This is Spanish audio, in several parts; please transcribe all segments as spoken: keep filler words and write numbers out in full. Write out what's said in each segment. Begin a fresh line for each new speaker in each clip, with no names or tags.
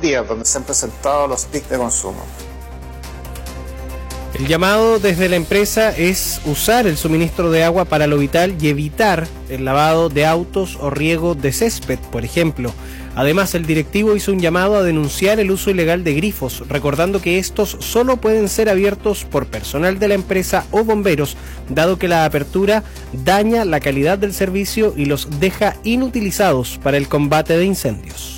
días donde se han presentado los picos de consumo.
El llamado desde la empresa es usar el suministro de agua para lo vital y evitar el lavado de autos o riego de césped, por ejemplo. Además, el directivo hizo un llamado a denunciar el uso ilegal de grifos, recordando que estos solo pueden ser abiertos por personal de la empresa o bomberos, dado que la apertura daña la calidad del servicio y los deja inutilizados para el combate de incendios.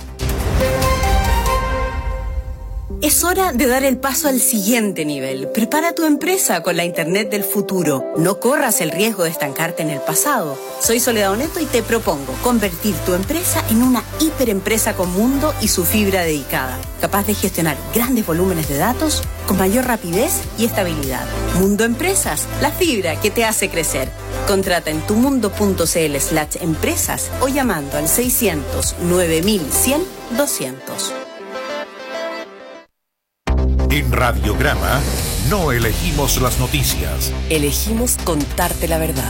Es hora de dar el paso al siguiente nivel. Prepara tu empresa con la Internet del futuro. No corras el riesgo de estancarte en el pasado. Soy Soledad Oneto y te propongo convertir tu empresa en una hiperempresa con mundo y su fibra dedicada, capaz de gestionar grandes volúmenes de datos con mayor rapidez y estabilidad. Mundo Empresas, la fibra que te hace crecer. Contrata en tumundo.cl slash empresas o llamando al seiscientos nueve mil cien doscientos.
En Radiograma no elegimos las noticias.
Elegimos contarte la verdad.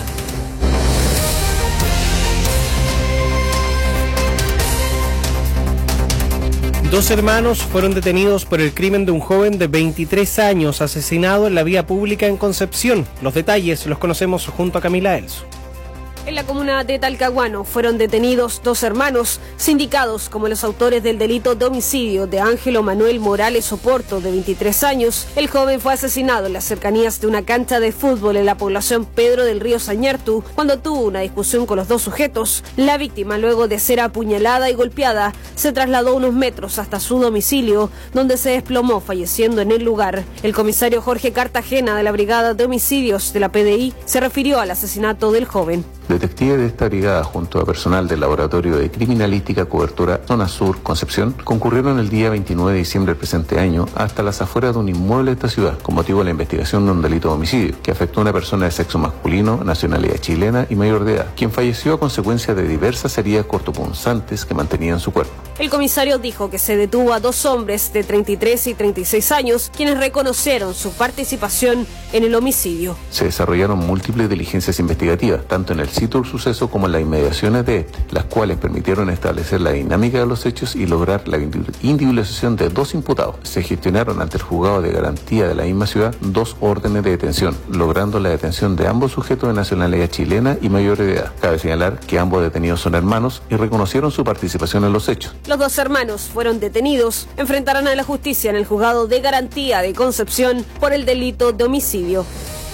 Dos hermanos fueron detenidos por el crimen de un joven de veintitrés años asesinado en la vía pública en Concepción. Los detalles los conocemos junto a Camila Elso.
En la comuna de Talcahuano fueron detenidos dos hermanos, sindicados como los autores del delito de homicidio de Ángelo Manuel Morales Oporto, de veintitrés años. El joven fue asesinado en las cercanías de una cancha de fútbol en la población Pedro del Río Sañartu, cuando tuvo una discusión con los dos sujetos. La víctima, luego de ser apuñalada y golpeada, se trasladó unos metros hasta su domicilio, donde se desplomó, falleciendo en el lugar. El comisario Jorge Cartagena, de la Brigada de Homicidios de la P D I, se refirió al asesinato del joven.
Detectives de esta brigada, junto a personal del Laboratorio de Criminalística Cobertura Zona Sur, Concepción, concurrieron el día veintinueve de diciembre del presente año hasta las afueras de un inmueble de esta ciudad, con motivo de la investigación de un delito de homicidio, que afectó a una persona de sexo masculino, nacionalidad chilena y mayor de edad, quien falleció a consecuencia de diversas heridas cortopunzantes que mantenían su cuerpo.
El comisario dijo que se detuvo a dos hombres de treinta y tres y treinta y seis años, quienes reconocieron su participación en el homicidio.
Se desarrollaron múltiples diligencias investigativas, tanto en el sitio del suceso como en las inmediaciones de este, las cuales permitieron establecer la dinámica de los hechos y lograr la individualización de dos imputados. Se gestionaron ante el juzgado de garantía de la misma ciudad dos órdenes de detención, logrando la detención de ambos sujetos de nacionalidad chilena y mayor de edad. Cabe señalar que ambos detenidos son hermanos y reconocieron su participación en los hechos.
Los dos hermanos fueron detenidos, enfrentarán a la justicia en el juzgado de garantía de Concepción por el delito de homicidio.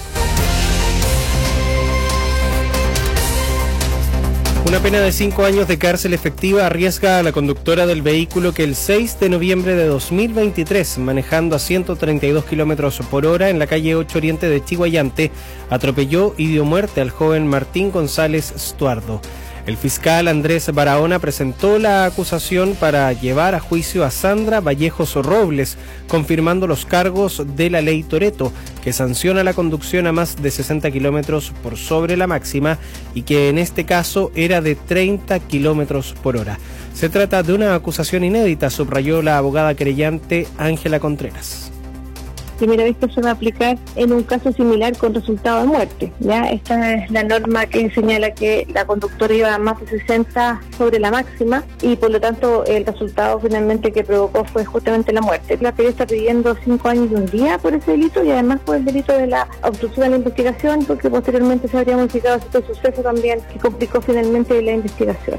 Una pena de cinco años de cárcel efectiva arriesga a la conductora del vehículo que el seis de noviembre de dos mil veintitrés, manejando a ciento treinta y dos kilómetros por hora en la calle ocho Oriente de Chiguayante, atropelló y dio muerte al joven Martín González Stuardo. El fiscal Andrés Barahona presentó la acusación para llevar a juicio a Sandra Vallejos Robles, confirmando los cargos de la ley Toretto, que sanciona la conducción a más de sesenta kilómetros por sobre la máxima y que en este caso era de treinta kilómetros por hora. Se trata de una acusación inédita, subrayó la abogada querellante Ángela Contreras.
Primera vez que se va a aplicar en un caso similar con resultado de muerte. Ya esta es la norma que señala que la conductora iba a más de sesenta sobre la máxima y por lo tanto el resultado finalmente que provocó fue justamente la muerte. La P D está pidiendo cinco años y un día por ese delito y además por el delito de la obstrucción a la investigación, porque posteriormente se habría modificado este suceso también que complicó finalmente la investigación.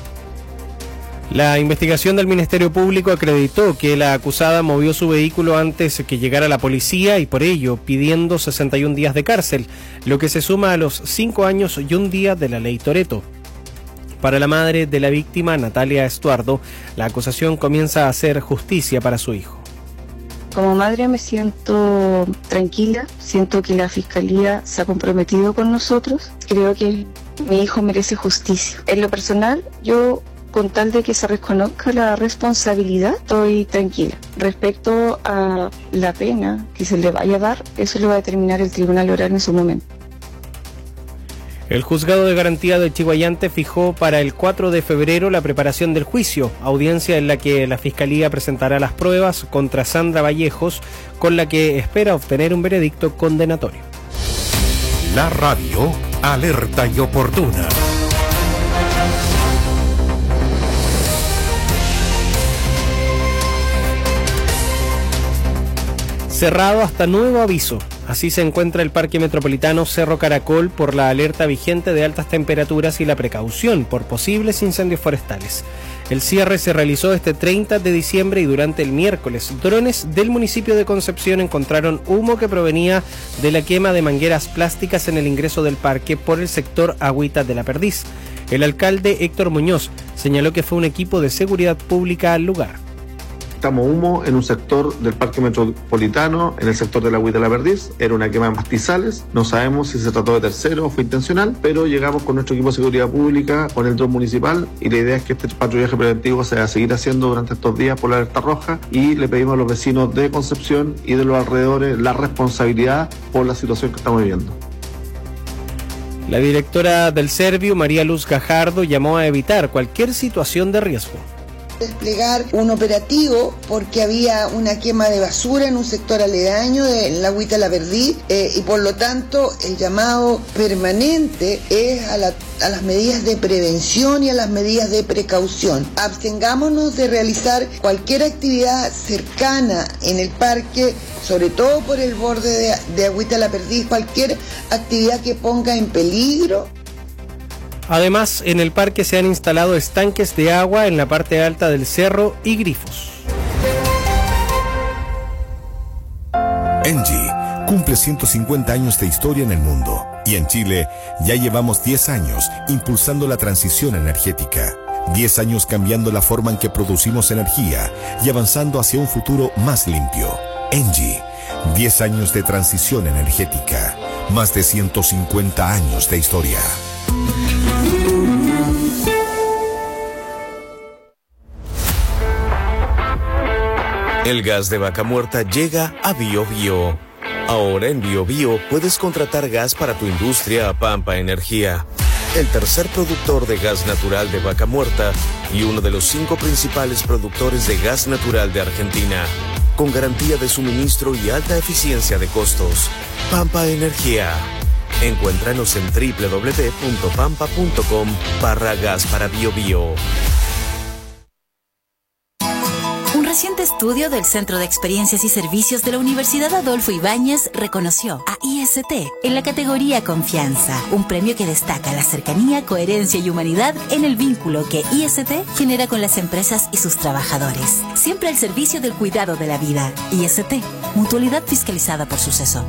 La investigación del Ministerio Público acreditó que la acusada movió su vehículo antes que llegara la policía y por ello pidiendo sesenta y un días de cárcel, lo que se suma a los cinco años y un día de la ley Toretto. Para la madre de la víctima, Natalia Estuardo, la acusación comienza a hacer justicia para su hijo.
Como madre me siento tranquila, siento que la Fiscalía se ha comprometido con nosotros, creo que mi hijo merece justicia. En lo personal, yo... con tal de que se reconozca la responsabilidad, estoy tranquila. Respecto a la pena que se le vaya a dar, eso lo va a determinar el Tribunal Oral en su momento.
El Juzgado de Garantía de Chiguayante fijó para el cuatro de febrero la preparación del juicio, audiencia en la que la Fiscalía presentará las pruebas contra Sandra Vallejos, con la que espera obtener un veredicto condenatorio.
La radio, alerta y oportuna.
Cerrado hasta nuevo aviso. Así se encuentra el Parque Metropolitano Cerro Caracol por la alerta vigente de altas temperaturas y la precaución por posibles incendios forestales. El cierre se realizó este treinta de diciembre y durante el miércoles, drones del municipio de Concepción encontraron humo que provenía de la quema de mangueras plásticas en el ingreso del parque por el sector Agüita de la Perdiz. El alcalde Héctor Muñoz señaló que fue un equipo de seguridad pública al lugar.
Detectamos humo en un sector del Parque Metropolitano, en el sector de la Agüita de la Perdiz. Era una quema de pastizales. No sabemos si se trató de tercero o fue intencional, pero llegamos con nuestro equipo de seguridad pública, con el dron municipal, y la idea es que este patrullaje preventivo se va a seguir haciendo durante estos días por la alerta roja, y le pedimos a los vecinos de Concepción y de los alrededores la responsabilidad por la situación que estamos viviendo.
La directora del Serviu, María Luz Gajardo, llamó a evitar cualquier situación de riesgo.
Desplegar un operativo porque había una quema de basura en un sector aledaño de la Agüita de la Perdiz, eh, y por lo tanto el llamado permanente es a, la, a las medidas de prevención y a las medidas de precaución. Abstengámonos de realizar cualquier actividad cercana en el parque, sobre todo por el borde de, de Agüita de la Perdiz, cualquier actividad que ponga en peligro.
Además, en el parque se han instalado estanques de agua en la parte alta del cerro y grifos.
Engie cumple ciento cincuenta años de historia en el mundo y en Chile ya llevamos diez años impulsando la transición energética. diez años cambiando la forma en que producimos energía y avanzando hacia un futuro más limpio. Engie, diez años de transición energética, más de ciento cincuenta años de historia.
El gas de vaca muerta llega a Bio Bio. Ahora en Bio Bio puedes contratar gas para tu industria a Pampa Energía, el tercer productor de gas natural de vaca muerta y uno de los cinco principales productores de gas natural de Argentina, con garantía de suministro y alta eficiencia de costos. Pampa Energía. Encuéntranos en doble u doble u doble u punto pampa punto com barra gas para Bio Bio.
Un reciente estudio del Centro de Experiencias y Servicios de la Universidad Adolfo Ibáñez reconoció a I S T en la categoría Confianza, un premio que destaca la cercanía, coherencia y humanidad en el vínculo que I S T genera con las empresas y sus trabajadores, siempre al servicio del cuidado de la vida. I S T, mutualidad fiscalizada por Suceso.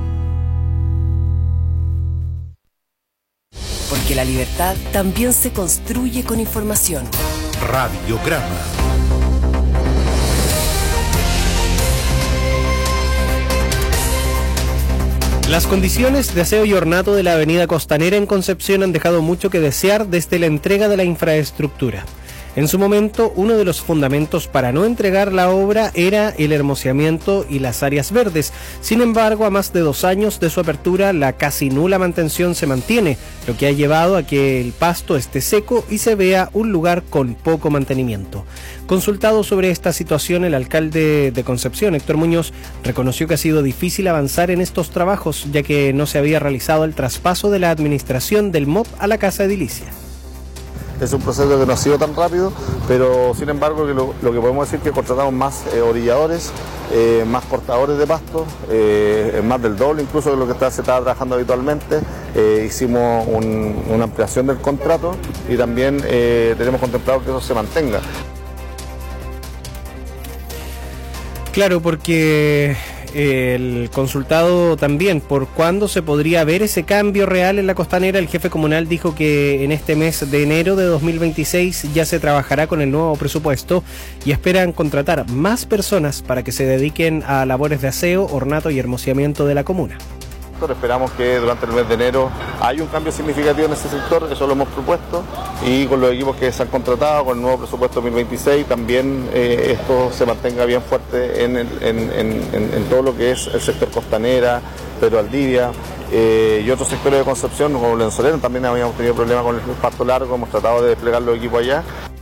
Porque la libertad también se construye con información.
Radiograma.
Las condiciones de aseo y ornato de la avenida Costanera en Concepción han dejado mucho que desear desde la entrega de la infraestructura. En su momento, uno de los fundamentos para no entregar la obra era el hermoseamiento y las áreas verdes. Sin embargo, a más de dos años de su apertura, la casi nula mantención se mantiene, lo que ha llevado a que el pasto esté seco y se vea un lugar con poco mantenimiento. Consultado sobre esta situación, el alcalde de Concepción, Héctor Muñoz, reconoció que ha sido difícil avanzar en estos trabajos, ya que no se había realizado el traspaso de la administración del M O P a la Casa Edilicia.
Es un proceso que no ha sido tan rápido, pero sin embargo que lo, lo que podemos decir es que contratamos más eh, orilladores, eh, más cortadores de pasto, eh, más del doble incluso de lo que está, se estaba trabajando habitualmente. Eh, hicimos un, una ampliación del contrato y también eh, tenemos contemplado que eso se mantenga.
Claro, porque el consultado también por cuándo se podría ver ese cambio real en la Costanera, el jefe comunal dijo que en este mes de enero de dos mil veintiséis ya se trabajará con el nuevo presupuesto y esperan contratar más personas para que se dediquen a labores de aseo, ornato y hermoseamiento de la comuna.
Esperamos que durante el mes de enero haya un cambio significativo en ese sector, eso lo hemos propuesto, y con los equipos que se han contratado, con el nuevo presupuesto dos mil veintiséis, también eh, esto se mantenga bien fuerte en, el, en, en, en, en todo lo que es el sector Costanera, Pedro Valdivia eh, y otros sectores de Concepción, como Lenzolero. También habíamos tenido problemas con el pasto largo, hemos tratado de desplegar los equipos allá.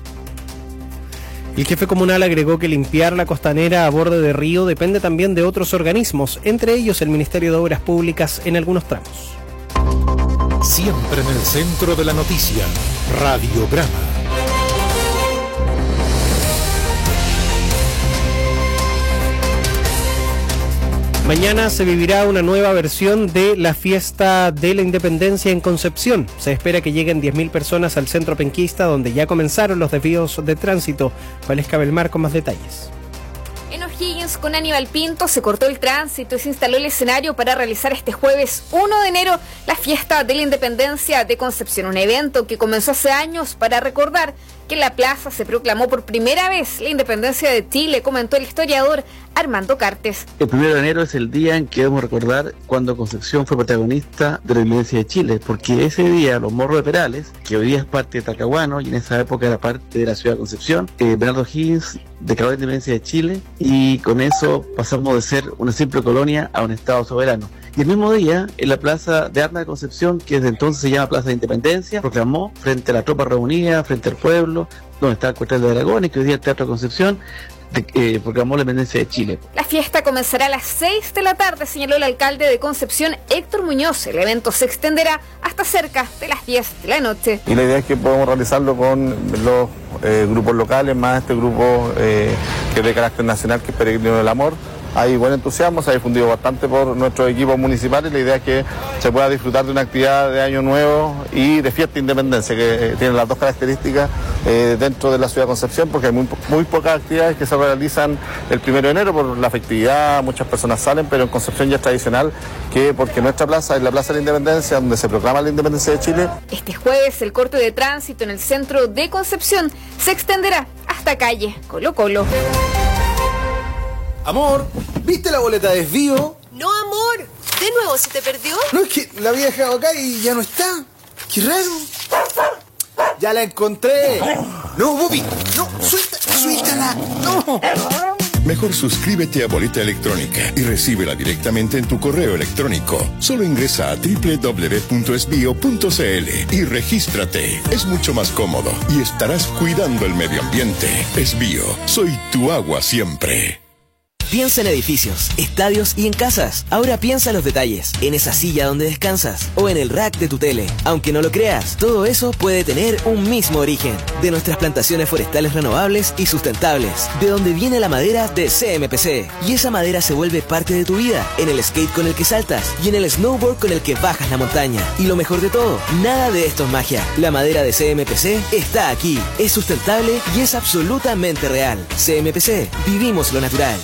El jefe comunal agregó que limpiar la costanera a borde de río depende también de otros organismos, entre ellos el Ministerio de Obras Públicas en algunos tramos.
Siempre en el centro de la noticia, Radiograma.
Mañana se vivirá una nueva versión de la fiesta de la Independencia en Concepción. Se espera que lleguen diez mil personas al centro penquista, donde ya comenzaron los desvíos de tránsito. Valesca Belmar con más detalles.
En O'Higgins, con Aníbal Pinto, se cortó el tránsito y se instaló el escenario para realizar este jueves uno de enero la fiesta de la Independencia de Concepción, un evento que comenzó hace años para recordar que en la plaza se proclamó por primera vez la independencia de Chile, comentó el historiador Armando Cartes.
El primero de enero es el día en que debemos recordar cuando Concepción fue protagonista de la independencia de Chile, porque ese día los Morros de Perales, que hoy día es parte de Talcahuano y en esa época era parte de la ciudad de Concepción, eh, Bernardo O'Higgins declaró la independencia de Chile y con eso pasamos de ser una simple colonia a un estado soberano. Y el mismo día, en la Plaza de Armas de Concepción, que desde entonces se llama Plaza de Independencia, proclamó frente a la tropa reunida, frente al pueblo, donde está el cuartel de Aragón y que hoy día el Teatro de Concepción, de, eh, proclamó la independencia de Chile.
La fiesta comenzará a las seis de la tarde, señaló el alcalde de Concepción, Héctor Muñoz. El evento se extenderá hasta cerca de las diez de la noche.
Y la idea es que podamos realizarlo con los eh, grupos locales, más este grupo eh, que es de carácter nacional, que es Peregrino del Amor. Hay buen entusiasmo, se ha difundido bastante por nuestros equipos municipales. La idea es que se pueda disfrutar de una actividad de Año Nuevo y de fiesta de independencia, que eh, tienen las dos características eh, dentro de la ciudad de Concepción, porque hay muy, muy pocas actividades que se realizan el primero de enero por la festividad, muchas personas salen, pero en Concepción ya es tradicional que, porque nuestra plaza es la Plaza de la Independencia, donde se proclama la independencia de Chile.
Este jueves el corte de tránsito en el centro de Concepción se extenderá hasta calle Colo Colo.
Amor, ¿viste la boleta de desvío?
No, amor. ¿De nuevo se te perdió?
No, es que la había dejado acá y ya no está. Qué raro. Ya la encontré. No, Bobby, no, suelta, suéltala. No.
Mejor suscríbete a Boleta Electrónica y recíbela directamente en tu correo electrónico. Solo ingresa a doble u doble u doble u punto esbio punto c l y regístrate. Es mucho más cómodo y estarás cuidando el medio ambiente. Esbio, soy tu agua siempre.
Piensa en edificios, estadios y en casas. Ahora piensa en los detalles, en esa silla donde descansas o en el rack de tu tele. Aunque no lo creas, todo eso puede tener un mismo origen. De nuestras plantaciones forestales renovables y sustentables. De donde viene la madera de C M P C. Y esa madera se vuelve parte de tu vida. En el skate con el que saltas y en el snowboard con el que bajas la montaña. Y lo mejor de todo, nada de esto es magia. La madera de C M P C está aquí. Es sustentable y es absolutamente real. C M P C, vivimos lo natural.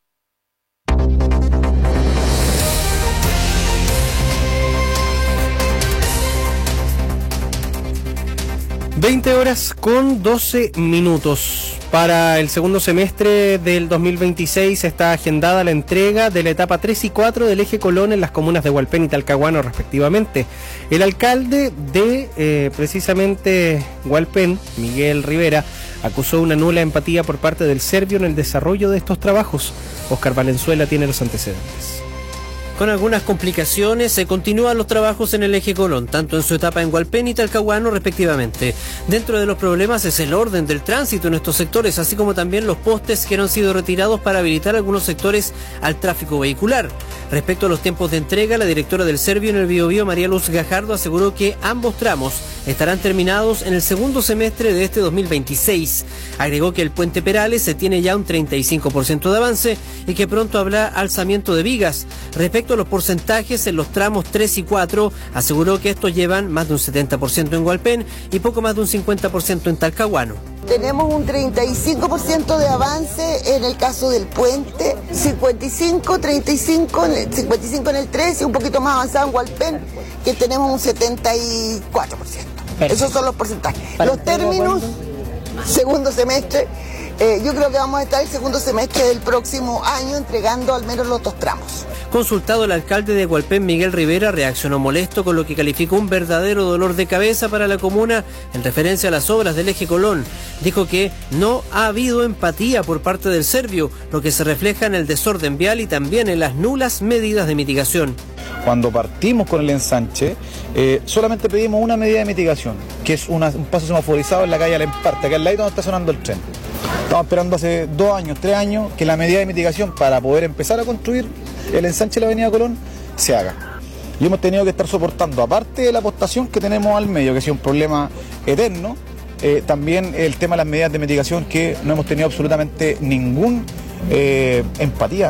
veinte horas con doce minutos. Para el segundo semestre del dos mil veintiséis está agendada la entrega de la etapa tres y cuatro del eje Colón en las comunas de Hualpén y Talcahuano respectivamente. El alcalde de eh, precisamente Hualpén, Miguel Rivera, acusó una nula empatía por parte del Servio en el desarrollo de estos trabajos. Oscar Valenzuela tiene los antecedentes.
Con algunas complicaciones se continúan los trabajos en el eje Colón, tanto en su etapa en Hualpén y Talcahuano respectivamente. Dentro de los problemas es el orden del tránsito en estos sectores, así como también los postes que no han sido retirados para habilitar algunos sectores al tráfico vehicular. Respecto a los tiempos de entrega, la directora del Servio en el Biobío, María Luz Gajardo, aseguró que ambos tramos estarán terminados en el segundo semestre de este dos mil veintiséis. Agregó que el puente Perales se tiene ya un treinta y cinco por ciento de avance y que pronto habrá alzamiento de vigas. Respecto a los porcentajes en los tramos tres y cuatro, aseguró que estos llevan más de un setenta por ciento en Hualpén y poco más de un cincuenta por ciento en Talcahuano.
Tenemos un treinta y cinco por ciento de avance en el caso del puente, cincuenta y cinco, treinta y cinco, cincuenta y cinco en el tres y un poquito más avanzado en Hualpén, que tenemos un setenta y cuatro por ciento. Esos son los porcentajes. Los términos, segundo semestre, eh, yo creo que vamos a estar el segundo semestre del próximo año entregando al menos los dos tramos.
Consultado, el alcalde de Hualpén, Miguel Rivera, reaccionó molesto con lo que calificó un verdadero dolor de cabeza para la comuna en referencia a las obras del eje Colón. Dijo que no ha habido empatía por parte del Servio, lo que se refleja en el desorden vial y también en las nulas medidas de mitigación.
Cuando partimos con el ensanche, eh, solamente pedimos una medida de mitigación, que es una, un paso semaforizado en la calle Alemparta, que es al lado donde está sonando el tren. Estamos esperando hace dos años, tres años, que la medida de mitigación para poder empezar a construir el ensanche de la avenida Colón se haga. Y hemos tenido que estar soportando, aparte de la apostación que tenemos al medio, que ha sido un problema eterno, eh, también el tema de las medidas de mitigación, que no hemos tenido absolutamente ningún eh, empatía.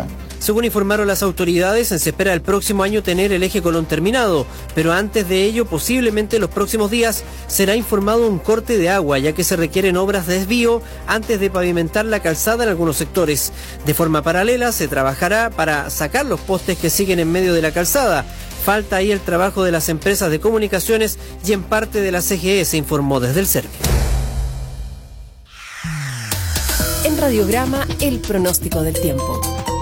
Según informaron las autoridades, se espera el próximo año tener el eje Colón terminado, pero antes de ello, posiblemente los próximos días, será informado un corte de agua, ya que se requieren obras de desvío antes de pavimentar la calzada en algunos sectores. De forma paralela, se trabajará para sacar los postes que siguen en medio de la calzada. Falta ahí el trabajo de las empresas de comunicaciones y en parte de la C G E, se informó desde el Cervi.
En Radiograma, el pronóstico del tiempo.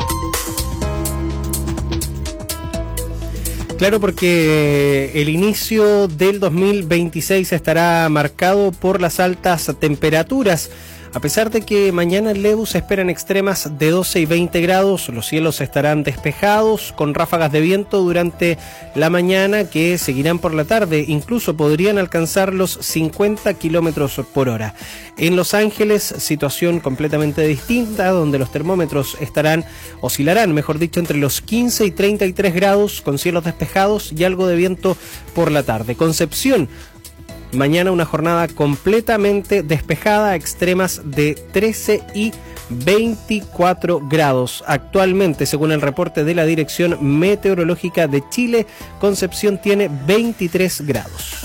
Claro, porque el inicio del dos mil veintiséis estará marcado por las altas temperaturas. A pesar de que mañana en Lebu se esperan extremas de doce y veinte grados, los cielos estarán despejados con ráfagas de viento durante la mañana que seguirán por la tarde, incluso podrían alcanzar los cincuenta kilómetros por hora. En Los Ángeles, situación completamente distinta, donde los termómetros estarán, oscilarán, mejor dicho, entre los quince y treinta y tres grados, con cielos despejados y algo de viento por la tarde. Concepción, mañana una jornada completamente despejada, extremas de trece y veinticuatro grados. Actualmente, según el reporte de la Dirección Meteorológica de Chile, Concepción tiene veintitrés grados.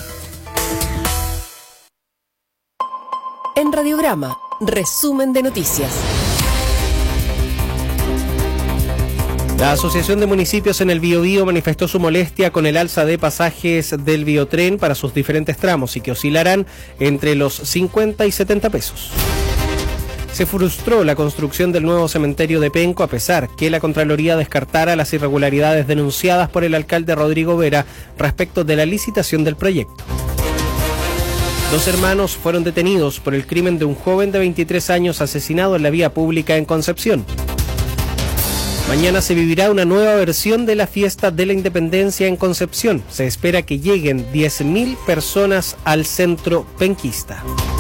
En Radiograma, resumen de noticias.
La Asociación de Municipios en el Biobío manifestó su molestia con el alza de pasajes del Biotren para sus diferentes tramos y que oscilarán entre los cincuenta y setenta pesos. Se frustró la construcción del nuevo cementerio de Penco a pesar que la Contraloría descartara las irregularidades denunciadas por el alcalde Rodrigo Vera respecto de la licitación del proyecto. Dos hermanos fueron detenidos por el crimen de un joven de veintitrés años asesinado en la vía pública en Concepción. Mañana se vivirá una nueva versión de la fiesta de la Independencia en Concepción. Se espera que lleguen diez mil personas al centro penquista.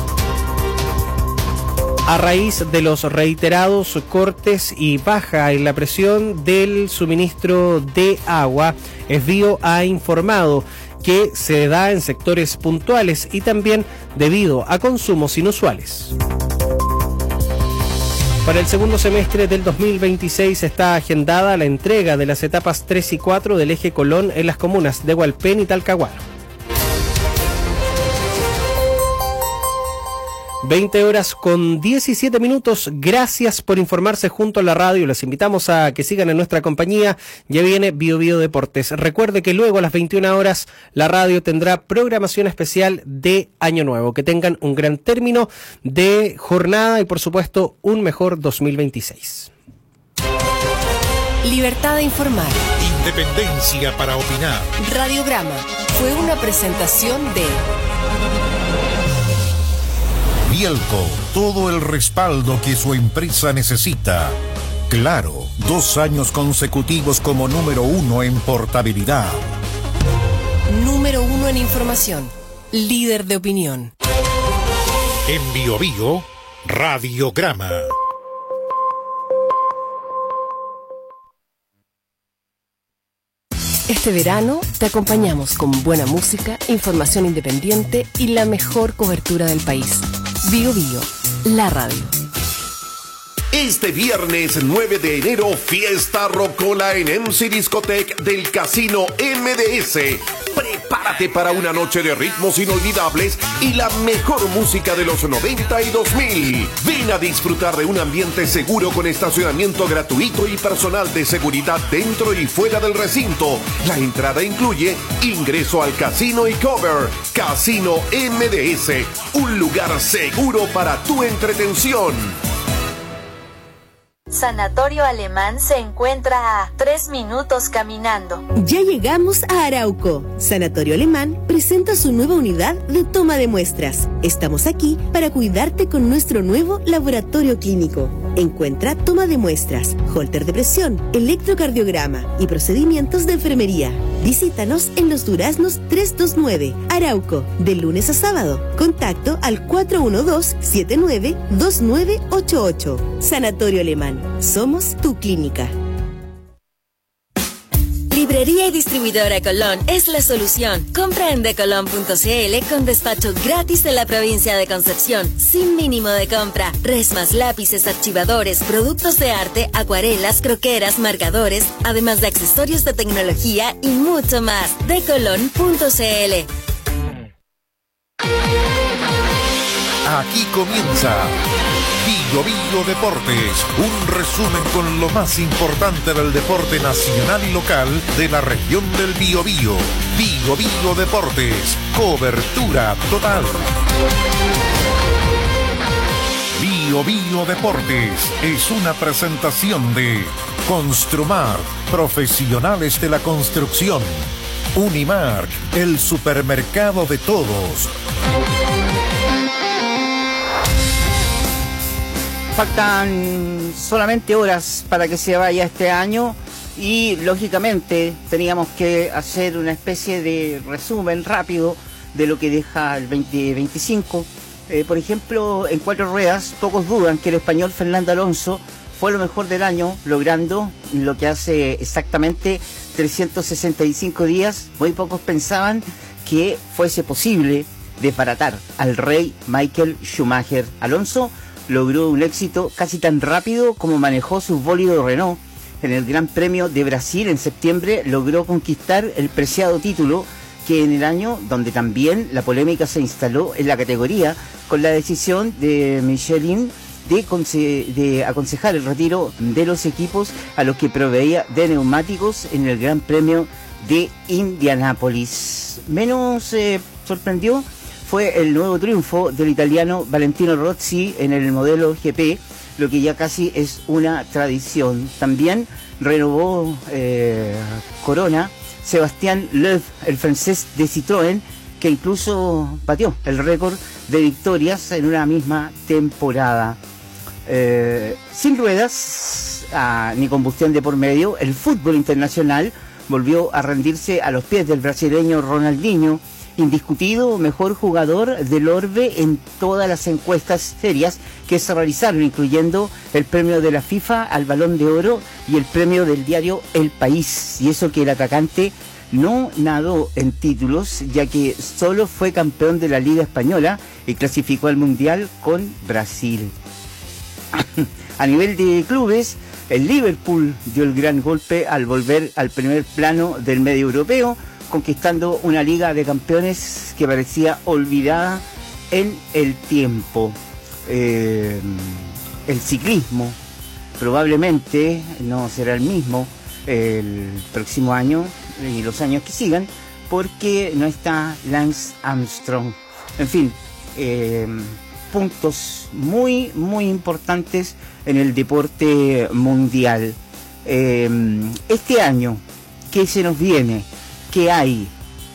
A raíz de los reiterados cortes y baja en la presión del suministro de agua, Esbio ha informado que se da en sectores puntuales y también debido a consumos inusuales. Para el segundo semestre del dos mil veintiséis está agendada la entrega de las etapas tres y cuatro del eje Colón en las comunas de Hualpén y Talcahuano. veinte horas con diecisiete minutos. Gracias por informarse junto a la radio. Les invitamos a que sigan en nuestra compañía. Ya viene Bio Bio Deportes. Recuerde que luego a las veintiuna horas la radio tendrá programación especial de Año Nuevo. Que tengan un gran término de jornada y por supuesto un mejor dos mil veintiséis.
Libertad de informar.
Independencia para opinar.
Radiograma fue una presentación de
Bielco, todo el respaldo que su empresa necesita. Claro, dos años consecutivos como número uno en portabilidad.
Número uno en información. Líder de opinión.
En Bio Bio, Radiograma.
Este verano te acompañamos con buena música, información independiente y la mejor cobertura del país. Bio Bio, la radio.
Este viernes nueve de enero, fiesta Rocola en M C Discotec del Casino M D S. Prepárate para una noche de ritmos inolvidables y la mejor música de los noventa y dos mil. Ven a disfrutar de un ambiente seguro con estacionamiento gratuito y personal de seguridad dentro y fuera del recinto. La entrada incluye ingreso al casino y cover. Casino M D S, un lugar seguro para tu entretención.
Sanatorio Alemán se encuentra a tres minutos caminando.
Ya llegamos a Arauco. Sanatorio Alemán presenta su nueva unidad de toma de muestras. Estamos aquí para cuidarte con nuestro nuevo laboratorio clínico. Encuentra toma de muestras, holter de presión, electrocardiograma y procedimientos de enfermería. Visítanos en Los Duraznos trescientos veintinueve, Arauco, de lunes a sábado. Contacto al cuatro uno dos, siete nueve, dos nueve ocho ocho. Sanatorio Alemán. Somos tu clínica.
Librería y distribuidora Colón es la solución. Compra en decolón punto c l con despacho gratis de la provincia de Concepción, sin mínimo de compra. Resmas, lápices, archivadores, productos de arte, acuarelas, croqueras, marcadores, además de accesorios de tecnología y mucho más. decolón punto c l.
Aquí comienza Bio Bio Deportes, un resumen con lo más importante del deporte nacional y local de la región del Biobío. Bio Bio Deportes, cobertura total. Bio Bio Deportes es una presentación de Construmar, profesionales de la construcción. Unimark, el supermercado de todos.
Faltan solamente horas para que se vaya este año y lógicamente teníamos que hacer una especie de resumen rápido de lo que deja el veinte veinticinco. Eh, por ejemplo, en cuatro ruedas, pocos dudan que el español Fernando Alonso fue lo mejor del año, logrando lo que hace exactamente trescientos sesenta y cinco días. Muy pocos pensaban que fuese posible desbaratar al rey Michael Schumacher. Alonso logró un éxito casi tan rápido como manejó su bólido Renault. En el Gran Premio de Brasil en septiembre logró conquistar el preciado título que en el año donde también la polémica se instaló en la categoría con la decisión de Michelin de, conse de aconsejar el retiro de los equipos a los que proveía de neumáticos en el Gran Premio de Indianápolis. Menos eh, sorprendió fue el nuevo triunfo del italiano Valentino Rossi en el modelo G P, lo que ya casi es una tradición. También renovó eh, Corona Sebastián Loeb, el francés de Citroën, que incluso batió el récord de victorias en una misma temporada. Eh, sin ruedas ah, ni combustión de por medio, el fútbol internacional volvió a rendirse a los pies del brasileño Ronaldinho, indiscutido mejor jugador del orbe en todas las encuestas serias que se realizaron, incluyendo el premio de la FIFA al Balón de Oro y el premio del diario El País. Y eso que el atacante no nadó en títulos, ya que solo fue campeón de la Liga Española y clasificó al Mundial con Brasil. A nivel de clubes, el Liverpool dio el gran golpe al volver al primer plano del medio europeo, conquistando una Liga de Campeones que parecía olvidada en el tiempo. Eh, el ciclismo probablemente no será el mismo el próximo año y los años que sigan, porque no está Lance Armstrong. En fin, eh, puntos muy, muy importantes en el deporte mundial. Eh, este año, ¿qué se nos viene? ¿Qué hay?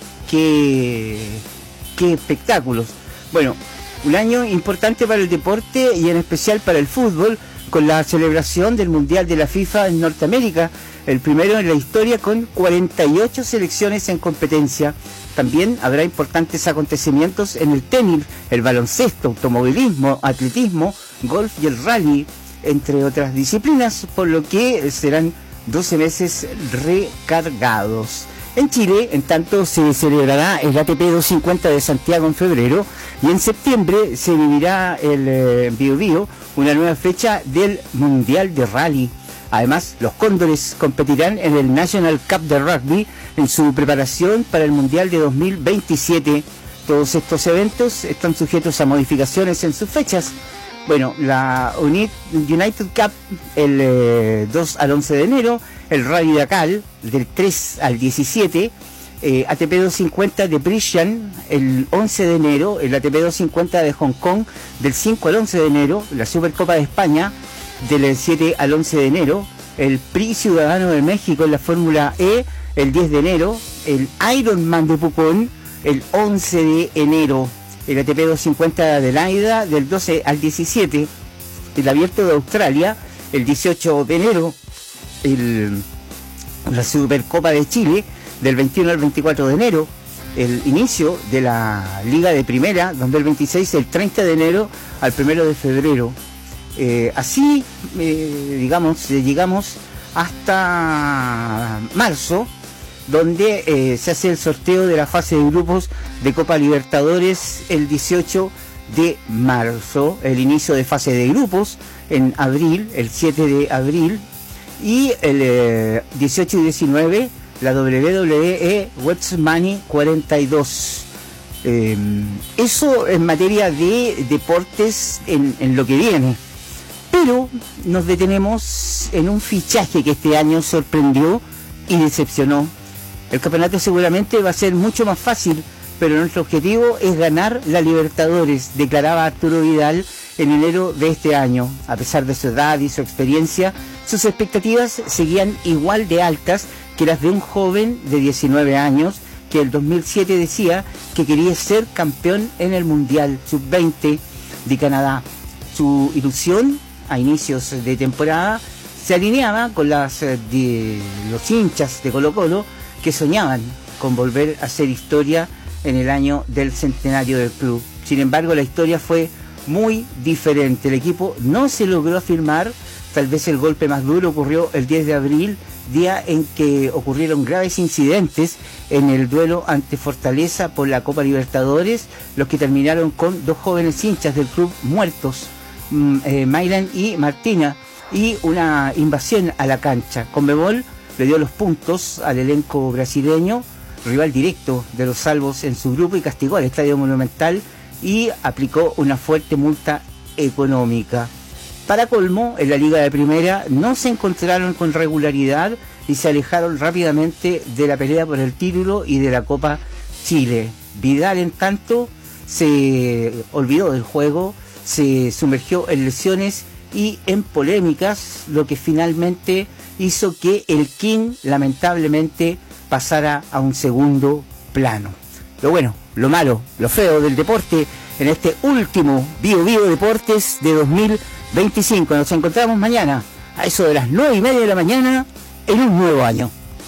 ¿Qué, qué espectáculos? Bueno, un año importante para el deporte y en especial para el fútbol, con la celebración del Mundial de la FIFA en Norteamérica, el primero en la historia con cuarenta y ocho selecciones en competencia. También habrá importantes acontecimientos en el tenis, el baloncesto, automovilismo, atletismo, golf y el rally, entre otras disciplinas, por lo que serán doce meses recargados. En Chile, en tanto, se celebrará el A T P doscientos cincuenta de Santiago en febrero y en septiembre se vivirá el eh, Bio Bio, una nueva fecha del Mundial de Rally. Además, los Cóndores competirán en el National Cup de Rugby en su preparación para el Mundial de dos mil veintisiete. Todos estos eventos están sujetos a modificaciones en sus fechas. Bueno, la United Cup el eh, dos al once de enero, el Rally Dakar del tres al diecisiete, eh, A T P doscientos cincuenta de Brisbane el once de enero, el A T P doscientos cincuenta de Hong Kong del cinco al once de enero, la Supercopa de España del siete al once de enero, el Prix Ciudadano de México en la Fórmula E el diez de enero, el Ironman de Pucón el once de enero, el A T P doscientos cincuenta de Laida del doce al diecisiete, el Abierto de Australia el dieciocho de enero, el, la Supercopa de Chile del veintiuno al veinticuatro de enero, el inicio de la Liga de Primera dos mil veintiséis el treinta de enero al primero de febrero. Eh, así, eh, digamos, llegamos hasta marzo, donde eh, se hace el sorteo de la fase de grupos de Copa Libertadores el dieciocho de marzo, el inicio de fase de grupos en abril, el siete de abril, y el eh, dieciocho y diecinueve la W W E WrestleMania cuarenta y dos. Eh, eso en materia de deportes en, en lo que viene. Pero nos detenemos en un fichaje que este año sorprendió y decepcionó. El campeonato seguramente va a ser mucho más fácil, pero nuestro objetivo es ganar la Libertadores, declaraba Arturo Vidal en enero de este año. A pesar de su edad y su experiencia, sus expectativas seguían igual de altas que las de un joven de diecinueve años que el dos mil siete decía que quería ser campeón en el Mundial sub veinte de Canadá. Su ilusión a inicios de temporada se alineaba con las de los hinchas de Colo-Colo que soñaban con volver a hacer historia en el año del centenario del club. Sin embargo, la historia fue muy diferente. El equipo no se logró afirmar. Tal vez el golpe más duro ocurrió el diez de abril, día en que ocurrieron graves incidentes en el duelo ante Fortaleza por la Copa Libertadores, los que terminaron con dos jóvenes hinchas del club muertos, eh, Maylan y Martina, y una invasión a la cancha. Conmebol le dio los puntos al elenco brasileño, rival directo de los salvos en su grupo, y castigó al Estadio Monumental y aplicó una fuerte multa económica. Para colmo, en la Liga de Primera no se encontraron con regularidad y se alejaron rápidamente de la pelea por el título y de la Copa Chile. Vidal, en tanto, se olvidó del juego, se sumergió en lesiones y en polémicas, lo que finalmente hizo que el King lamentablemente pasara a un segundo plano. Lo bueno, lo malo, lo feo del deporte en este último Bio Bio Deportes de dos mil veinticinco. Nos encontramos mañana a eso de las nueve y media de la mañana en un nuevo año.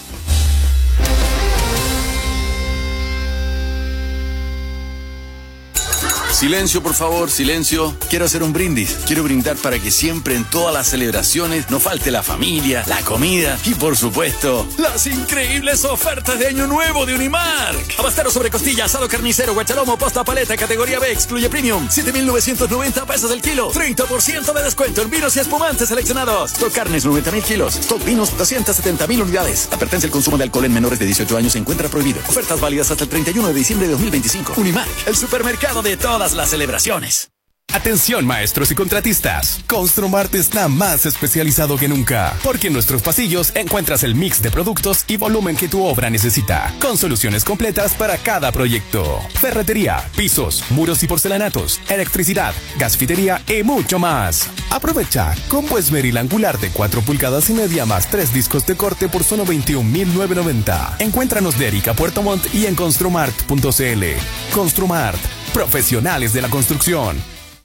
Silencio, por favor, silencio. Quiero hacer un brindis. Quiero brindar para que siempre en todas las celebraciones no falte la familia, la comida y, por supuesto, las increíbles ofertas de Año Nuevo de Unimark. Abastero sobre costilla, asado carnicero, guachalomo, posta paleta, categoría B, excluye premium. siete mil novecientos noventa pesos el kilo. treinta por ciento de descuento en vinos y espumantes seleccionados. Stock carnes, noventa mil kilos. Stock vinos, doscientas setenta mil unidades. Advertencia: el consumo de alcohol en menores de dieciocho años se encuentra prohibido. Ofertas válidas hasta el treinta y uno de diciembre de dos mil veinticinco. Unimark, el supermercado de todas las celebraciones.
Atención, maestros y contratistas. Construmart está más especializado que nunca, porque en nuestros pasillos encuentras el mix de productos y volumen que tu obra necesita, con soluciones completas para cada proyecto. Ferretería, pisos, muros y porcelanatos, electricidad, gasfitería y mucho más. Aprovecha combo esmeril angular de cuatro pulgadas y media más tres discos de corte por solo veintiún mil novecientos noventa. Encuéntranos de Erika Puerto Montt y en construmart punto cl. Construmart, profesionales de la construcción.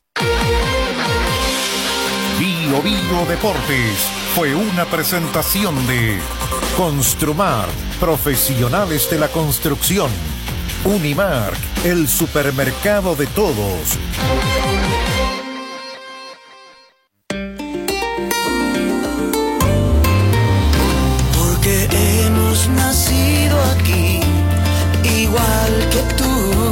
Bio Bio Deportes fue una presentación de Construmart, profesionales de la construcción. Unimark, el supermercado de todos.
Porque hemos nacido aquí, igual que tú.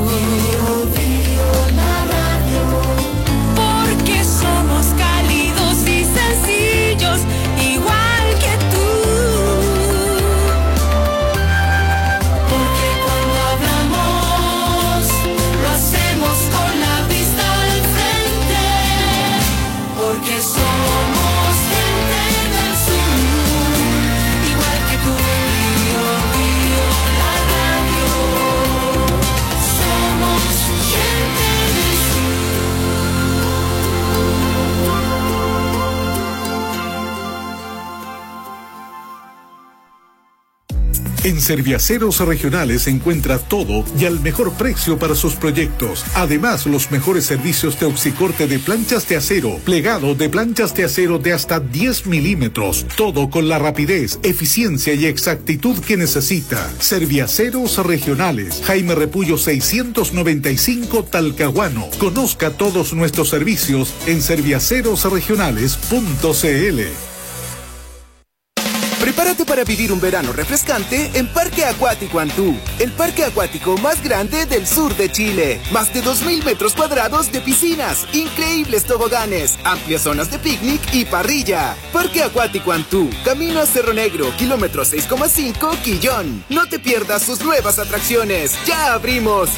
En Serviaceros Regionales encuentra todo y al mejor precio para sus proyectos. Además, los mejores servicios de oxicorte de planchas de acero, plegado de planchas de acero de hasta diez milímetros. Todo con la rapidez, eficiencia y exactitud que necesita. Serviaceros Regionales, Jaime Repullo seiscientos noventa y cinco, Talcahuano. Conozca todos nuestros servicios en serviaceros regionales punto cl.
Prepárate para vivir un verano refrescante en Parque Acuático Antú, el parque acuático más grande del sur de Chile. Más de dos mil metros cuadrados de piscinas, increíbles toboganes, amplias zonas de picnic y parrilla. Parque Acuático Antú, camino a Cerro Negro, kilómetro seis coma cinco, Quillón. No te pierdas sus nuevas atracciones. ¡Ya abrimos!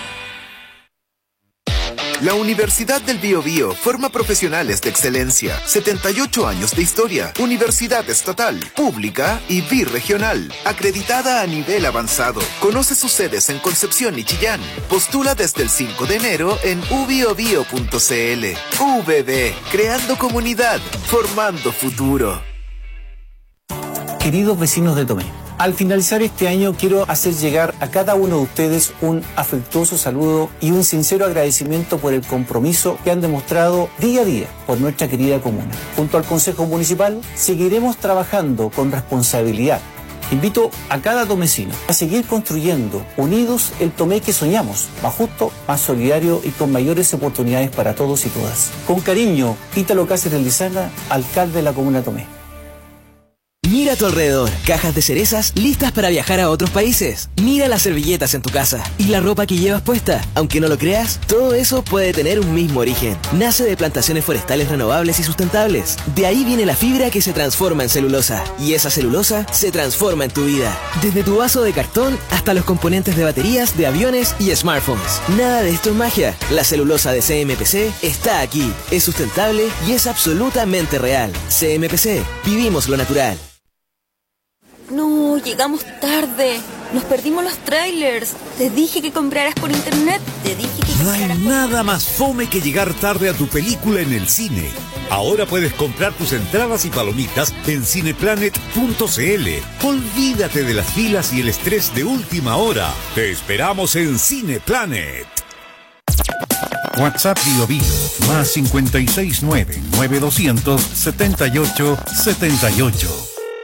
La Universidad del Biobío forma profesionales de excelencia. setenta y ocho años de historia. Universidad estatal, pública y birregional. Acreditada a nivel avanzado. Conoce sus sedes en Concepción y Chillán. Postula desde el cinco de enero en u biobío punto c l. U B B, creando comunidad, formando futuro.
Queridos vecinos de Tomé, al finalizar este año quiero hacer llegar a cada uno de ustedes un afectuoso saludo y un sincero agradecimiento por el compromiso que han demostrado día a día por nuestra querida comuna. Junto al Consejo Municipal seguiremos trabajando con responsabilidad. Invito a cada tomecino a seguir construyendo unidos el Tomé que soñamos, más justo, más solidario y con mayores oportunidades para todos y todas. Con cariño, Ítalo Cáceres Lizana, alcalde de la comuna de Tomé.
Mira a tu alrededor, cajas de cerezas listas para viajar a otros países. Mira las servilletas en tu casa y la ropa que llevas puesta. Aunque no lo creas, todo eso puede tener un mismo origen. Nace de plantaciones forestales renovables y sustentables. De ahí viene la fibra que se transforma en celulosa. Y esa celulosa se transforma en tu vida. Desde tu vaso de cartón hasta los componentes de baterías, de aviones y smartphones. Nada de esto es magia. La celulosa de C M P C está aquí. Es sustentable y es absolutamente real. C M P C, vivimos lo natural.
No, llegamos tarde. Nos perdimos los trailers. Te dije que compraras por internet. Te dije que
No hay nada más fome que llegar tarde a tu película en el cine. Ahora puedes comprar tus entradas y palomitas en cineplanet punto c l. Olvídate de las filas y el estrés de última hora. Te esperamos en Cineplanet.
WhatsApp Bio Bio, más cinco seis nueve, nueve dos cero cero, siete ocho siete ocho.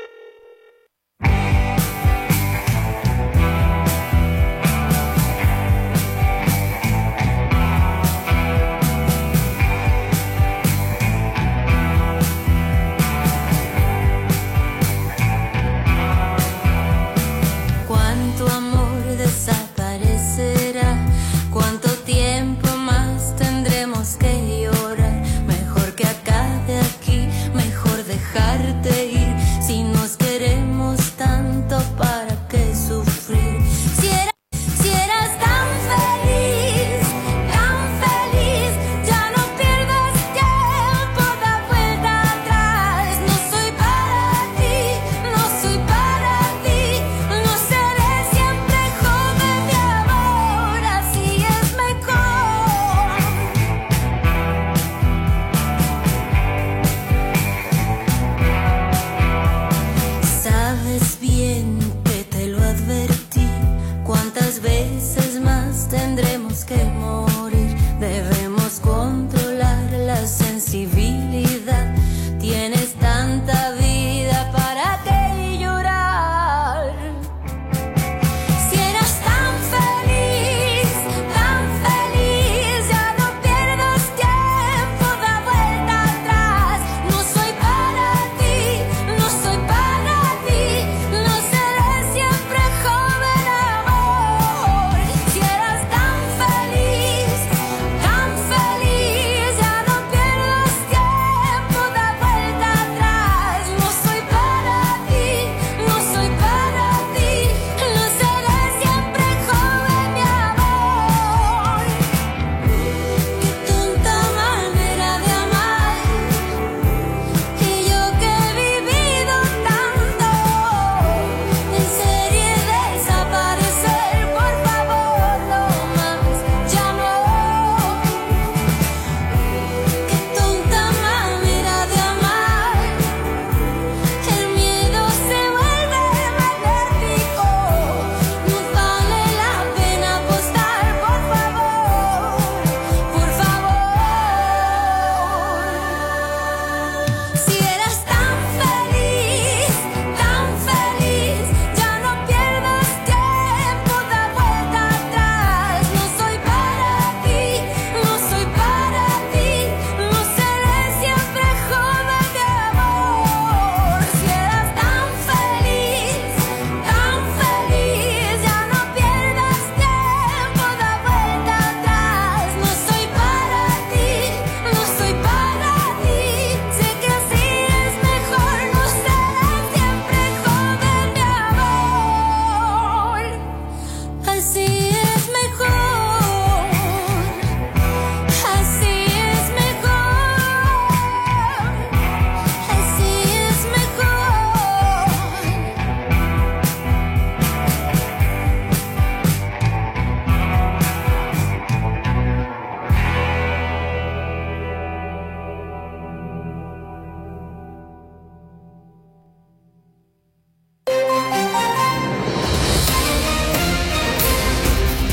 Cuánto amor desaparecerá, cuánto tiempo más tendremos que llorar. Mejor que acabe aquí, mejor dejarte ir. Si nos queremos tanto, ¿para qué sufrir? Si, era, si eras tan feliz, tan feliz, ya no pierdas tiempo, da vuelta atrás. No soy para ti, no soy para ti, no seré siempre joven de amor, así es mejor.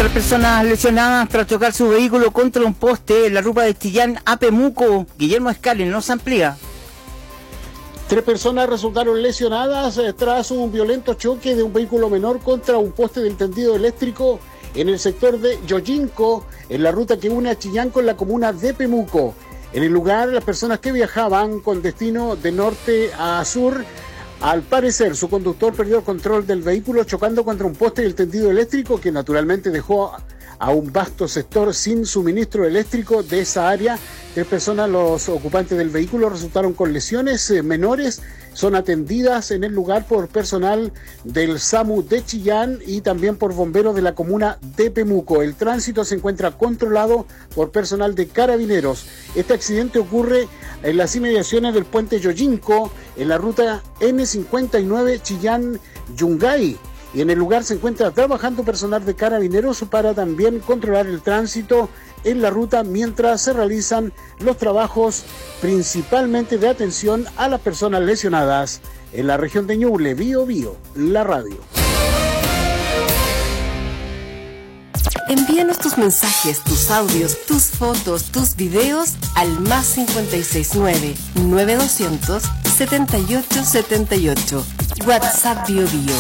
Tres personas lesionadas tras chocar su vehículo contra un poste en la ruta de Chillán a Pemuco. Guillermo Escalen nos amplía.
Tres personas resultaron lesionadas eh, tras un violento choque de un vehículo menor contra un poste del tendido eléctrico en el sector de Yoyinco, en la ruta que une a Chillán con la comuna de Pemuco. En el lugar, las personas que viajaban con destino de norte a sur, al parecer su conductor perdió el control del vehículo chocando contra un poste del tendido eléctrico que naturalmente dejó a un vasto sector sin suministro eléctrico de esa área. Tres personas, los ocupantes del vehículo, resultaron con lesiones eh, menores. Son atendidas en el lugar por personal del SAMU de Chillán y también por bomberos de la comuna de Pemuco. El tránsito se encuentra controlado por personal de Carabineros. Este accidente ocurre en las inmediaciones del puente Yoyinco, en la ruta ene cincuenta y nueve Chillán-Yungay. Y en el lugar se encuentra trabajando personal de Carabineros para también controlar el tránsito en la ruta mientras se realizan los trabajos principalmente de atención a las personas lesionadas. En la región de Ñuble, Bío Bío, la radio.
Envíanos tus mensajes, tus audios, tus fotos, tus videos al más cincuenta y seis nueve, nueve doscientos, setenta y ocho setenta y ocho. WhatsApp Bío Bío.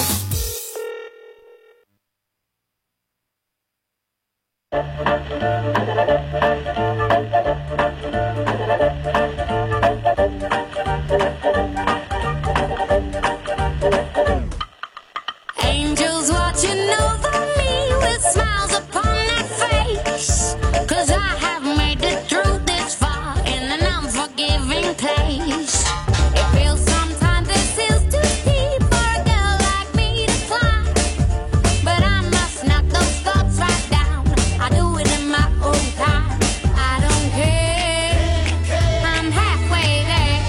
Angels watching over me with smiles upon their face, 'cause I have made it through this far in an unforgiving place. It feels sometimes this is too deep for a girl like me to climb, but I must knock those thoughts right down. I do it in my own time. I don't care, I'm halfway there,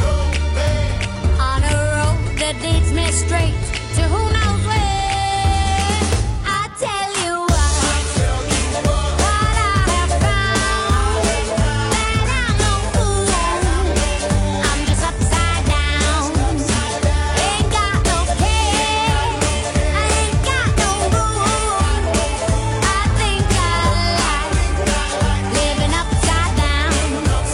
on a road that leads me straight to who knows where. I tell you what, what I have found, that I'm no fool, I'm just upside down. Ain't got no care, I ain't got no rule. I think I like living upside down,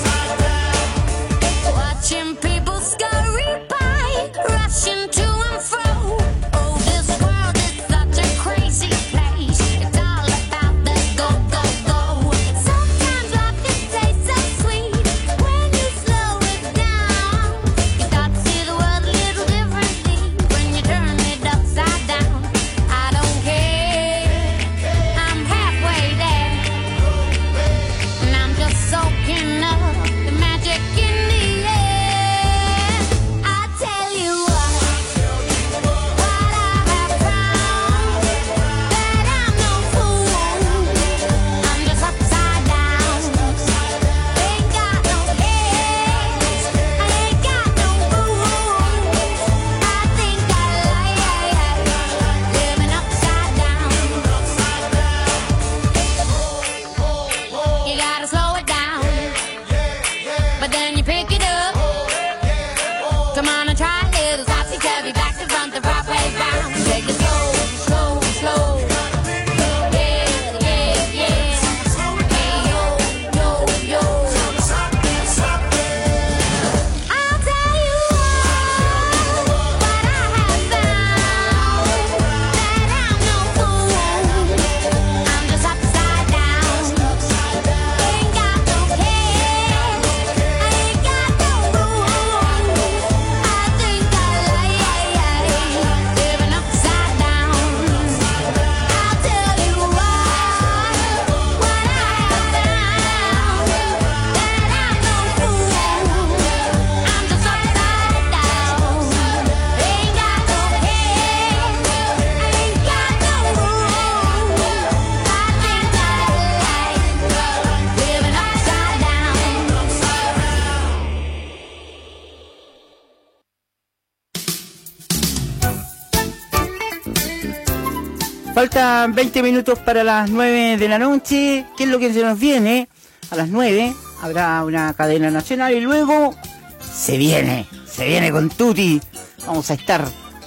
watching people scurry by, rushing to and fro. Oh, this world is such a crazy place. It's all about the go, go, go. Sometimes life can taste so sweet when you slow it down. You start to see the world a little differently when you turn it upside down. I don't care, I'm halfway there, and I'm just soaking up the magic in the air. I tell you what, what I have found, that I'm no fool, I'm just upside down. Ain't got no cares, I ain't got no rules. I think I like living upside down. You gotta slow it down, but then you pick it up. Come on and try a little topsy-turvy, back to front, the right way round. Take it slow, slow, slow. Yeah, yeah, yeah. Hey, yo, yo, yo. I'll tell you what, what I have found, that I'm no fool, I'm just upside down. Ain't got no cares, I ain't got no rules. I think I like living upside down. I'll tell you what, what I have found, that I'm no fool, I'm just upside down. Ain't got no cares, I ain't got no rules. I think I like living upside down.
Faltan veinte minutos para las nueve de la noche. ¿Qué es lo que se nos viene? A las nueve habrá una cadena nacional y luego se viene, se viene con Tuti. Vamos a estar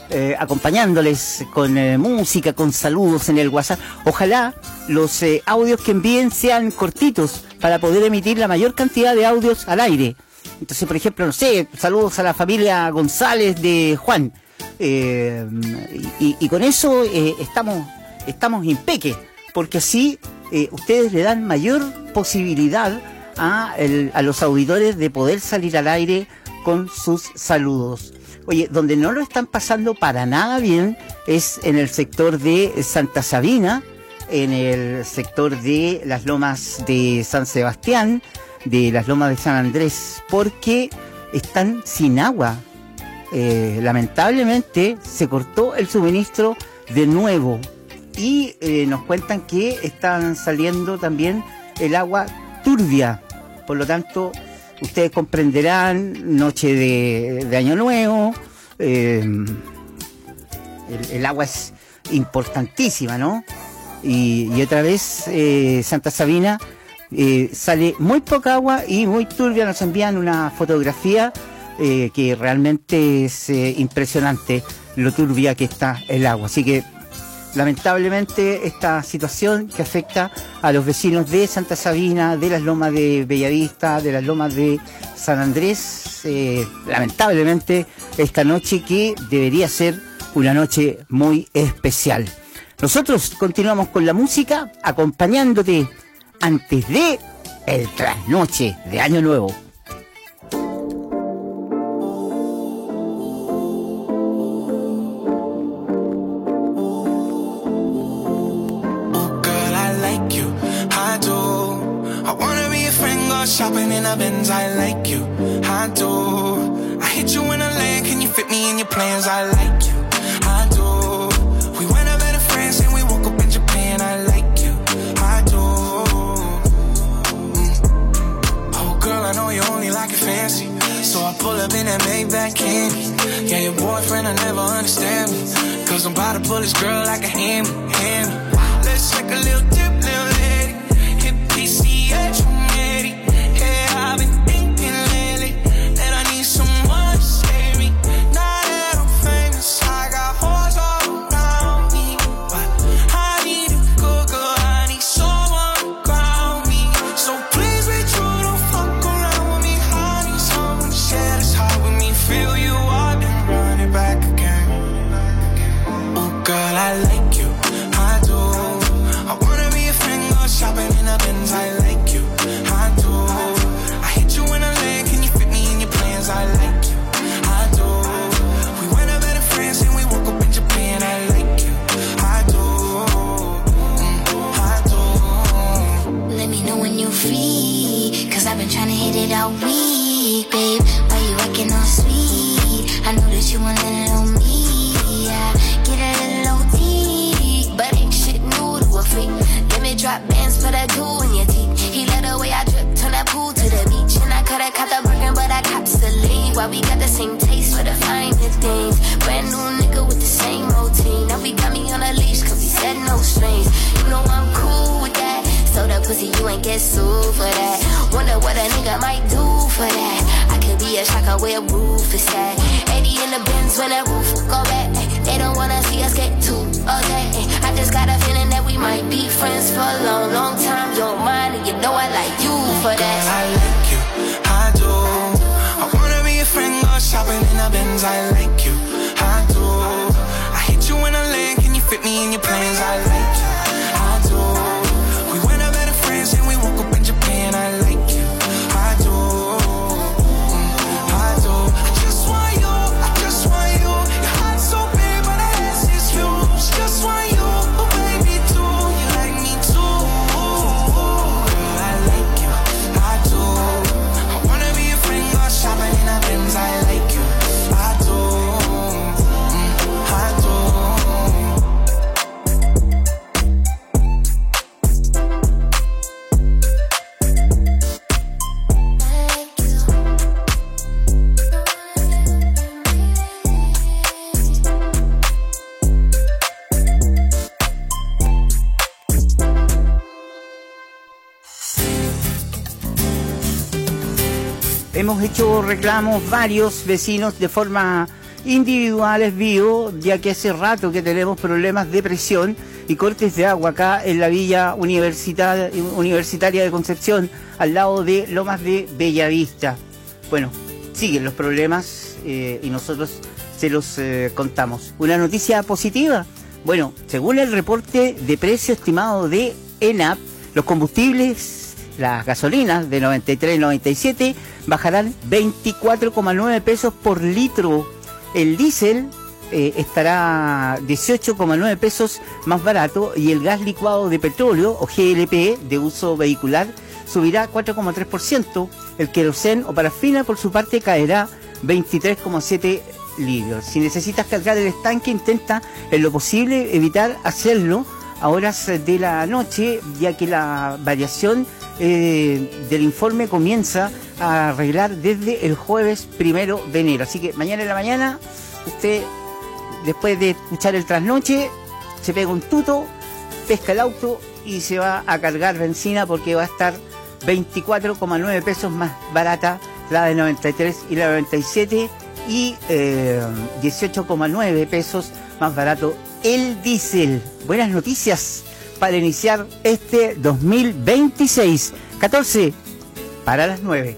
eh, acompañándoles con eh, música, con saludos en el WhatsApp. Ojalá los eh, audios que envíen sean cortitos para poder emitir la mayor cantidad de audios al aire. Entonces, por ejemplo, no sé, saludos a la familia González de Juan. Eh, y, y con eso eh, estamos, estamos impeque, porque así eh, ustedes le dan mayor posibilidad a, el, a los auditores de poder salir al aire con sus saludos. Oye, donde no lo están pasando para nada bien es en el sector de Santa Sabina, en el sector de las lomas de San Sebastián, de las lomas de San Andrés, porque están sin agua. Eh, lamentablemente se cortó el suministro de nuevo y eh, nos cuentan que están saliendo también el agua turbia. Por lo tanto, ustedes comprenderán, noche de, de Año Nuevo, eh, el, el agua es importantísima, ¿no? Y, y otra vez eh, Santa Sabina eh, sale muy poca agua y muy turbia. Nos envían una fotografía eh, que realmente es eh, impresionante lo turbia que está el agua. Así que lamentablemente esta situación que afecta a los vecinos de Santa Sabina, de las lomas de Bellavista, de las lomas de San Andrés, eh, lamentablemente esta noche que debería ser una noche muy especial. Nosotros continuamos con la música acompañándote antes de el trasnoche de Año Nuevo.
Shopping in a Benz, I like you, I do. I hit you in a lane, can you fit me in your plans? I like you, I do. We went out better friends and we woke up in Japan. I like you, I do. Mm. Oh girl, I know you only like it fancy, so I pull up in that Maybach candy. Yeah, your boyfriend will never understand me, cause I'm about to pull this girl like a hammy, hammy. Let's take a little dip, little lady. Hit P C H, ready. I've been thinking lately that I need someone to save me. Now that I'm famous, I got hoes all around me, but I need a good girl, I need someone to ground me. So please be true, don't fuck around with me. I need someone to share this heart with me. Feel you up and run it back again. Oh girl, I like you, I do. I wanna be a friend, go shopping in a Benz. I like you, I do. I like you, I do. We went out better friends and we woke up in Japan. I like you, I do, mm, I do.
Let me know when you free, cause I've been trying to hit it all week, babe. Why you acting all sweet? I know that you want it on me, yeah. Get a little O T, but ain't shit new to a freak. Let me drop bands, put a jewel in your teeth. He let the way I drip, turn that pool to the beach. And I coulda caught the Birkin, but I cops the lead. Why we got the same taste for the finer things. Brand new nigga with the same routine. Now we got me on a leash, cause he said no strings. You know I'm cool with that. So the pussy, you ain't get sued for that. Wonder what a nigga might do for that. I could be a shocker where roof is at. eighty in the Benz when that roof go back. They don't wanna see us get too okay. I just got a feeling that we might be friends for a long, long time. You're mine and you know I like you for that.
Girl, I like you, I do. I wanna be a friend, go shopping in a Benz. I like you, I do. I hit you in a lane, can you fit me in your plans? I like you, I do. We went out better friends and we woke up in Japan. I like you, I do, mm, I do. I just want you, I just want you. Your heart's so big, but I ask is you. Just want you, oh baby, too. You like me too. Girl, I like you, I do. I wanna be a friend, go shopping in a Benz. I like you, I do, mm, I do.
Hemos hecho reclamos varios vecinos de forma individuales bio, ya que hace rato que tenemos problemas de presión y cortes de agua acá en la Villa Universitaria, Universitaria de Concepción, al lado de Lomas de Bellavista. Bueno, siguen los problemas eh, y nosotros se los eh, contamos. Una noticia positiva. Bueno, según el reporte de precio estimado de ENAP, los combustibles, las gasolinas de noventa y tres y noventa y siete bajarán veinticuatro coma nueve pesos por litro. El diésel eh, estará dieciocho coma nueve pesos más barato y el gas licuado de petróleo o G L P de uso vehicular subirá cuatro coma tres por ciento. El querosén o parafina por su parte caerá veintitrés coma siete litros. Si necesitas cargar el estanque, intenta en lo posible evitar hacerlo a horas de la noche, ya que la variación eh, del informe comienza a arreglar desde el jueves primero de enero. Así que mañana en la mañana, usted, después de escuchar el trasnoche, se pega un tuto, pesca el auto y se va a cargar benzina, porque va a estar veinticuatro coma nueve pesos más barata la de noventa y tres y la de noventa y siete, y eh, dieciocho coma nueve pesos más barato el diésel. Buenas noticias para iniciar este dos mil veintiséis. catorce para las nueve.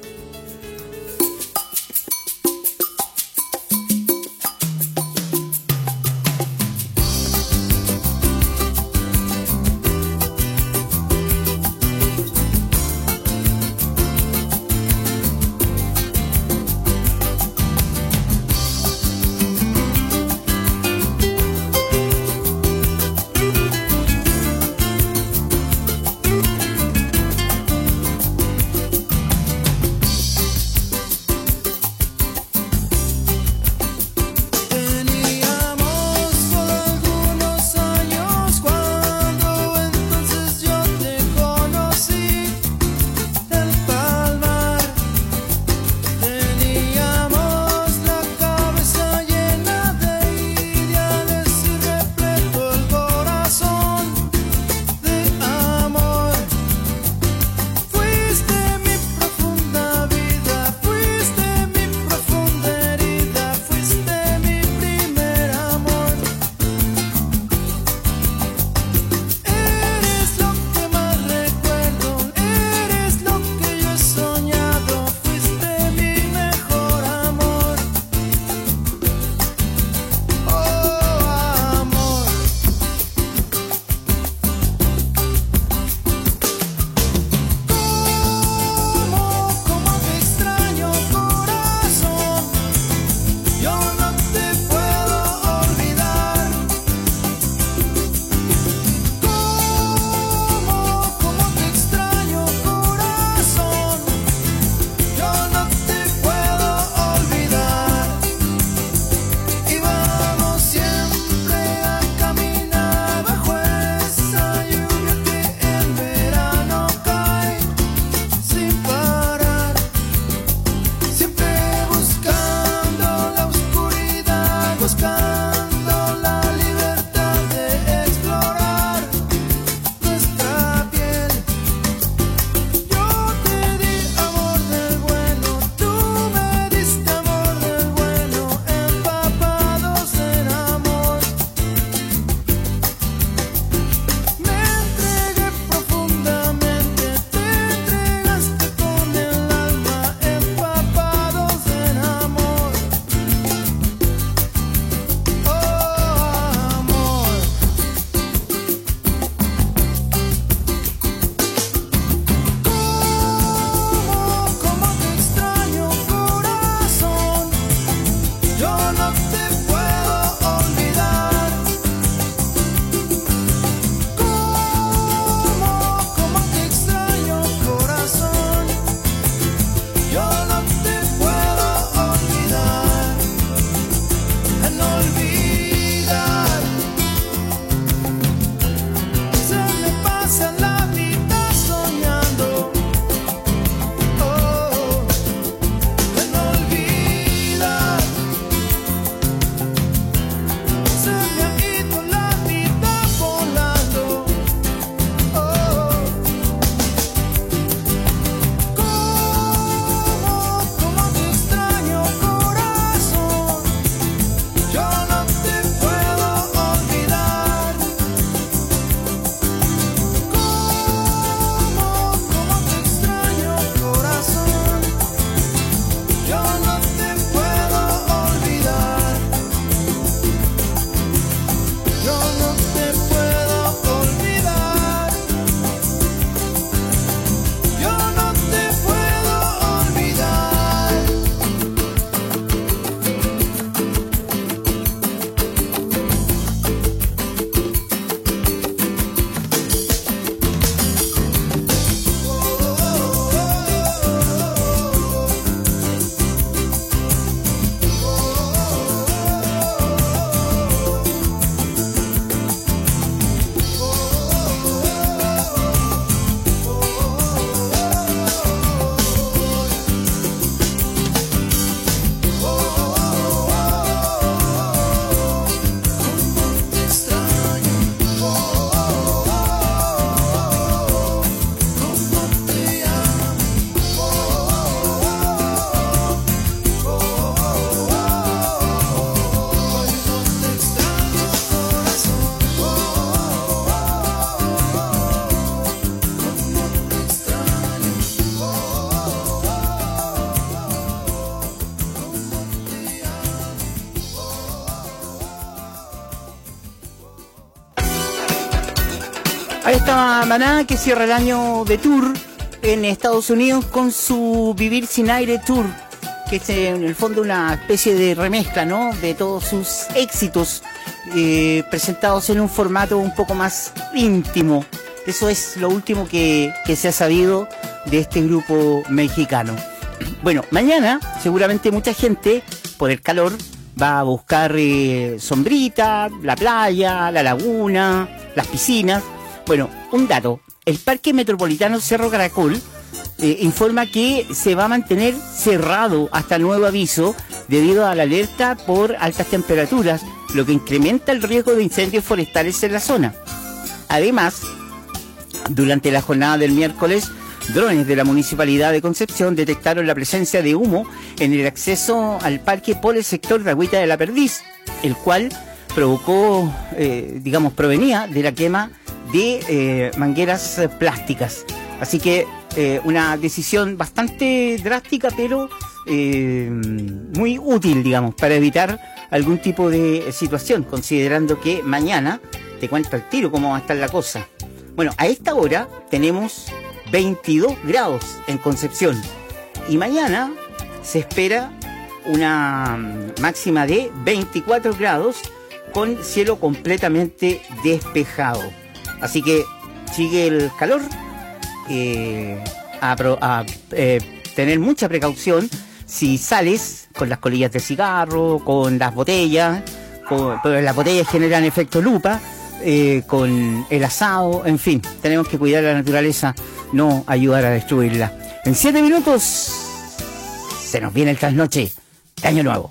Ahí está Maná, que cierra el año de tour en Estados Unidos con su Vivir Sin Aire Tour, que es en el fondo una especie de remezcla, ¿no?, de todos sus éxitos eh, presentados en un formato un poco más íntimo. Eso es lo último que, que se ha sabido de este grupo mexicano. Bueno, mañana seguramente mucha gente, por el calor, va a buscar eh, sombrita, la playa, la laguna, las piscinas. Bueno, un dato, el Parque Metropolitano Cerro Caracol eh, informa que se va a mantener cerrado hasta nuevo aviso debido a la alerta por altas temperaturas, lo que incrementa el riesgo de incendios forestales en la zona. Además, durante la jornada del miércoles, drones de la Municipalidad de Concepción detectaron la presencia de humo en el acceso al parque por el sector de Agüita de la Perdiz, el cual provocó, eh, digamos, provenía de la quema de eh, mangueras eh, plásticas. Así que eh, una decisión bastante drástica, pero eh, muy útil, digamos, para evitar algún tipo de situación, considerando que mañana, te cuento al tiro cómo va a estar la cosa. Bueno, a esta hora tenemos veintidós grados en Concepción y mañana se espera una máxima de veinticuatro grados con cielo completamente despejado. Así que sigue el calor, eh, a, a eh, tener mucha precaución si sales con las colillas de cigarro, con las botellas, con, pero las botellas generan efecto lupa, eh, con el asado, en fin, tenemos que cuidar la naturaleza, no ayudar a destruirla. En siete minutos se nos viene el trasnoche de Año Nuevo.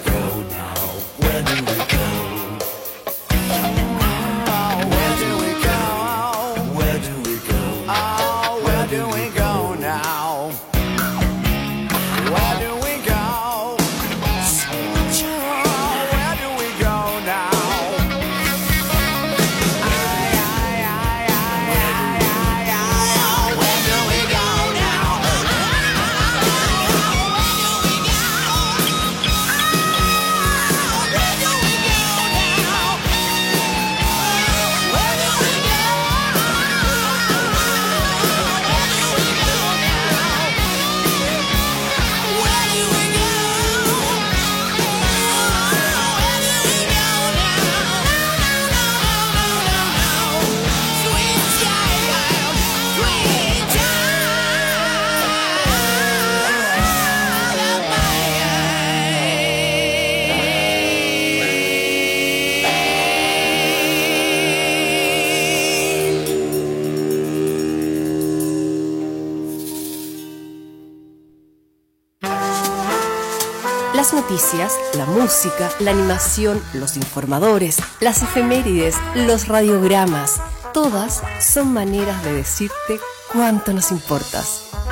go now? Where do we go? Oh, where do we go? Where do we go? Oh, where do we go now? Where do we go? Oh, where do we go now? Ay, ay, ay, ay, ay, ay, ay, oh, where do we go now?
Las noticias, la música, la animación, los informadores, las efemérides, los radiogramas, todas son maneras de decirte cuánto nos importas.